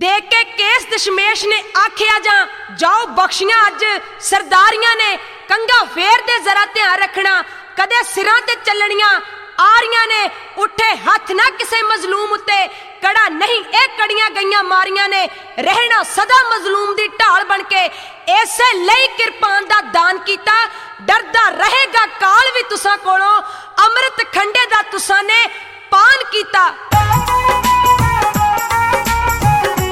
देख के केस दशमेश ने आखिया जा जाओ बख्शियां अज सरदारियां ने कंगा फेर दे जरा ध्यान रखना कदे सिरां ते चलनियां आरियां ने उठे हथ ना किसे मजलूम उत्ते कड़ा नहीं ए कड़ियां गईयां मारियां ने रहना सदा मजलूम दी ढाल बन के ऐसे लई किरपान दा दान कीता डरदा रहेगा काल